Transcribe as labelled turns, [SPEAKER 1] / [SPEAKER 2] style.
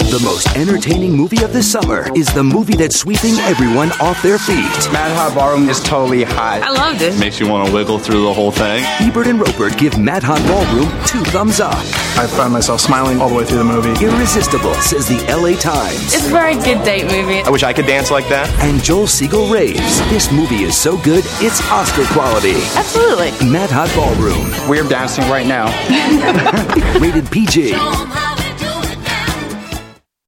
[SPEAKER 1] The most entertaining movie of the summer is the movie that's sweeping everyone off their feet.
[SPEAKER 2] Mad Hot Ballroom is totally hot.
[SPEAKER 3] I loved it.
[SPEAKER 4] Makes you want to wiggle through the whole thing.
[SPEAKER 1] Ebert and Roper give Mad Hot Ballroom 2 thumbs up.
[SPEAKER 5] I found myself smiling all the way through the movie.
[SPEAKER 1] Irresistible, says the LA Times.
[SPEAKER 3] It's a very good date movie.
[SPEAKER 6] I wish I could dance like that.
[SPEAKER 1] And Joel Siegel raves, this movie is so good, it's Oscar quality.
[SPEAKER 3] Absolutely.
[SPEAKER 1] Mad Hot Ballroom.
[SPEAKER 2] We're dancing right now.
[SPEAKER 1] Rated PG.